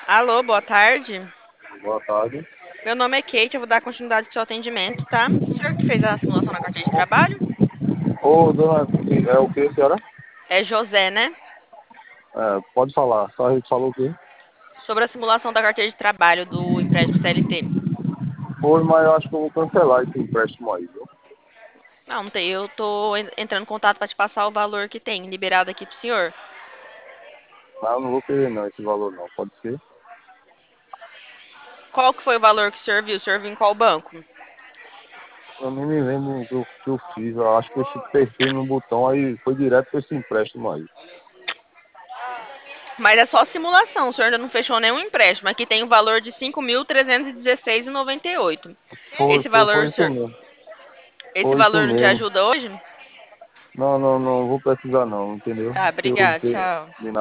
Alô, boa tarde. Boa tarde. Meu nome é Kate, eu vou dar continuidade ao seu atendimento, tá? O senhor que fez a simulação na carteira de trabalho? Ô, dona, é o que, senhora? É José, né? Pode falar. Só a gente falou o quê? Sobre a simulação da carteira de trabalho do empréstimo CLT. Foi, mas eu acho que eu vou cancelar esse empréstimo aí, viu? Não tem, eu tô entrando em contato para te passar o valor que tem liberado aqui pro senhor. Mas eu não vou querer não, esse valor não. Pode ser? Qual que foi o valor que o senhor viu? O senhor viu em qual banco? Eu nem me lembro o que eu fiz. Eu acho que eu apertei no botão, aí foi direto para esse empréstimo aí. Mas é só simulação, o senhor ainda não fechou nenhum empréstimo. Aqui tem o valor de 5.316,98. Foi, Esse foi, valor, foi isso mesmo. esse Foi isso valor não te mesmo. ajuda hoje? Não, não, não vou precisar não, entendeu? Tá, Se eu obrigada, ter, tchau. de